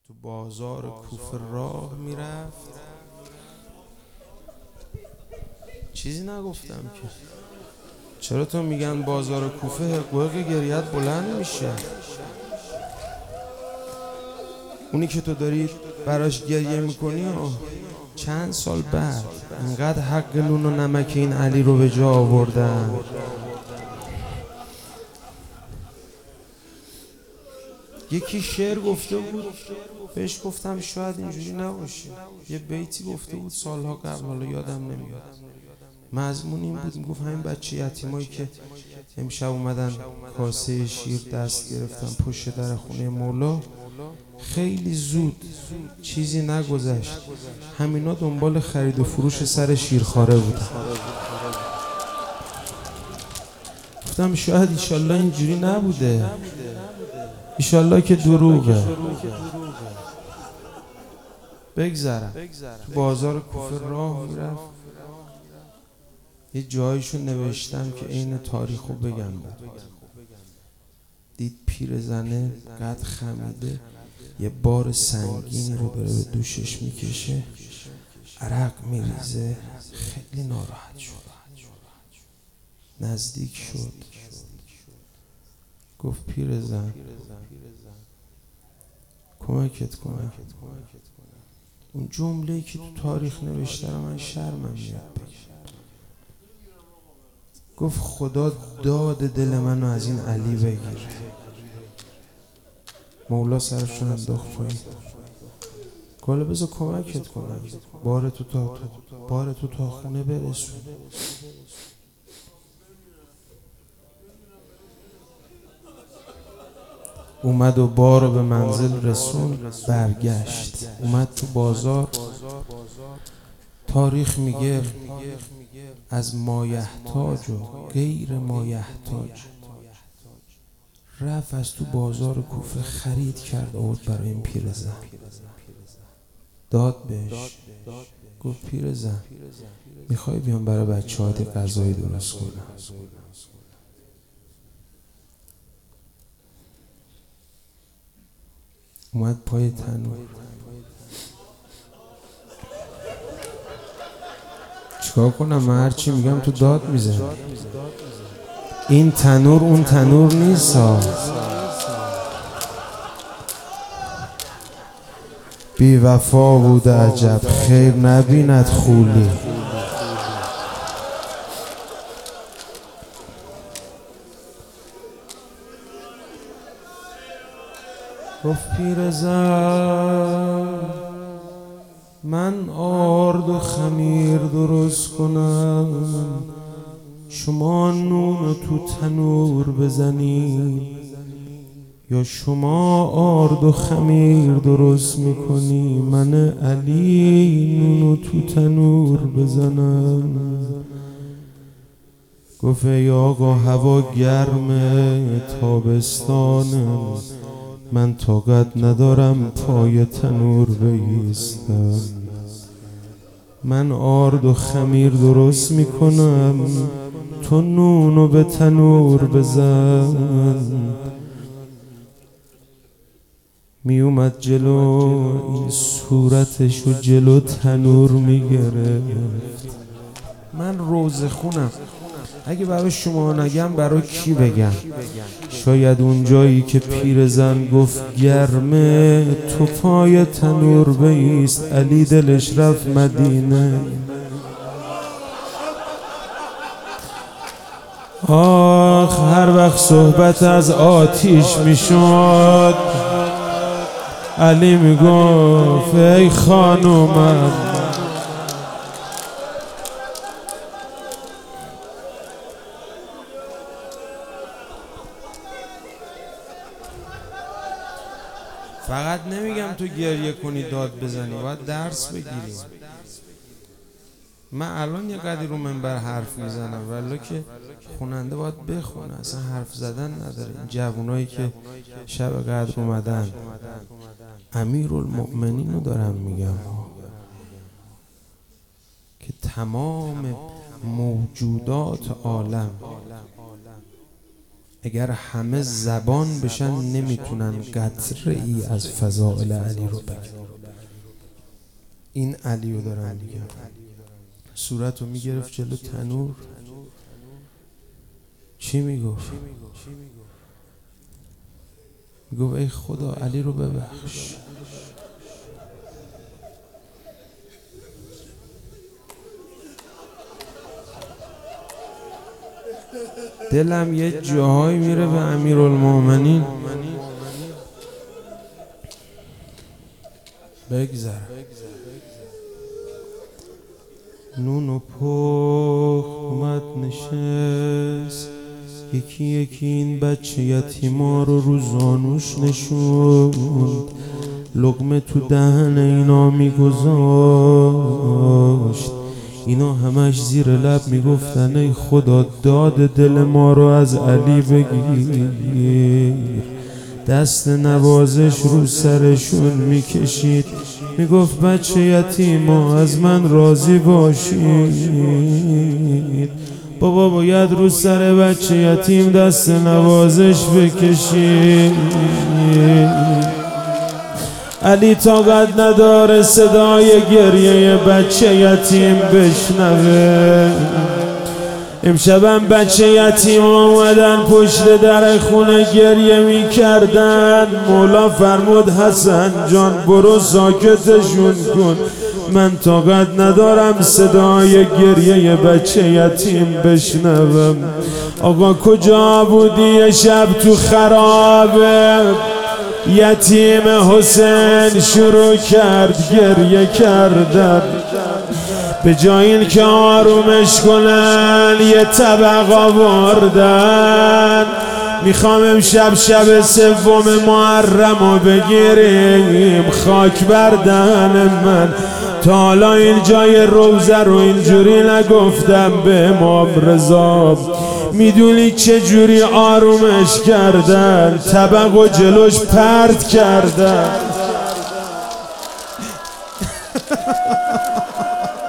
تو بازار کوفه راه میرفت. چیزی نگفتم که. چرا تو میگن بازار کوفه حقوق گریت بلند میشه؟ اونی که تو داری براش گریه میکنی چند سال بعد انقدر حق نون و نمک این علی رو به جا آوردن. یکی شعر گفته بود، بهش گفتم شاید اینجوری نباشه. یه بیتی گفته بود سالها قبل، حالا یادم نمیاد مضمون این بود، میگفت همین بچه یتیمایی که امشب اومدن کاسه شیر دست گرفتن پشت در خونه مولا، خیلی زود چیزی نگذشت همینا دنبال خرید و فروش سر شیرخواره بودن. گفتم شاید ایشالله اینجوری نبوده، ایشالله که دروغه. بگذرم تو بازار کوفه راه میرفت، یه جایشو نوشتم که عین تاریخو بگم. دید پیرزنه قد خمیده یه بار سنگینی رو داره به دوشش میکشه، عرق میریزه، خیلی ناراحت شد. نزدیک شد، گفت پیرزن کمکت کنم. اون جمله‌ای که تو تاریخ نوشته رو من شرمم میاد بگم. گفت خدا داد دل منو از این علی بگیره. مولا سرشون انداخت پایین، گاله بذار کمکت کنم، بار تو تا خونه برسون. اومد و بار رو به منزل رسون، برگشت اومد تو بازار. تاریخ میگه از مایحتاج و غیر مایحتاج رفت از تو بازار کوفه خرید کرد آورد برای این پیرزن. داد بهش، گفت پیرزن میخوای بیام برای بچه‌هات غذایی درست کنم؟ اومد پای تنور، چیکار کنم؟ من هرچی میگم تو داد میزنی. این تنور اون تنور نیست ها، بی وفا بود عجب خیر نبیند خولی. گفت پیرزن من آرد و خمیر درست کنم، شما نون تو تنور بزنید یا شما آرد و خمیر درست میکنی من علی نونو تو تنور بزنم. گفت ای آقا هوا گرمه تابستانه، من طاقت ندارم پای تنور بایستم، من آرد و خمیر درست میکنم تو نونو به تنور بزن. می اومد جلو این صورتشو جلو تنور میگرفت. من روزه خونم، اگه برای شما نگم برای کی بگم؟ شاید اون جایی که پیرزن گفت گرمه تو پای تنور بایست علی دلش رفت مدینه. آخ هر وقت صحبت از آتیش میشد علی میگفت ای خانومم. فقط نمیگم تو گریه کنی داد بزنی، باید درس بگیری. من الان یه قدری رو منبر حرف میزنم ولی که خوننده باید بخونه، اصلا حرف زدن نداره. این جوانایی که شب قدر اومدن امیرالمؤمنین رو دارم میگم که تمام موجودات عالم اگر همه زبان بشن نمیتونن قطره ای از فضائل علی رو بگن. این علی رو دارن میگن. صورت رو میگرفت جلو تنور، چی میگفت؟ میگفت ای خدا علی رو ببخش. دلم یه جاهایی میره به امیرالمومنین بگذر. نون و پخت اومد نشست، یکی یکی این بچه یتیما رو زانوش نشوند، لقمه تو دهن اینا میگذاشت. اینا همش زیر لب میگفتن ای خدا داد دل ما رو از علی بگیر. دست نوازش رو سرشون میکشید، میگفت بچه یتیما از من راضی باشید. بابا باید رو سر بچه یتیم دست نوازش بکشید. علی طاقت نداره صدای گریه بچه یتیم بشنوه. امشبم بچه یتیم آمدن پشت در خونه گریه می کردن. مولا فرمود حسن جان برو ساکتشون کن، من طاقت ندارم صدای گریه بچه یتیم بشنوم. آقا کجا بودی شب تو خرابه؟ یتیم حسین شروع کرد گریه کردن. به جای این که آرومش کنن یه طبق آوردن. میخوام امشب شب سوم محرمو بگیریم خاک بر دهن من. تا حالا این جای روزه رو اینجوری نگفتم به امام رضا. میدونی چه جوری آرومش کردن؟ طبق و جلوش پرت کردن.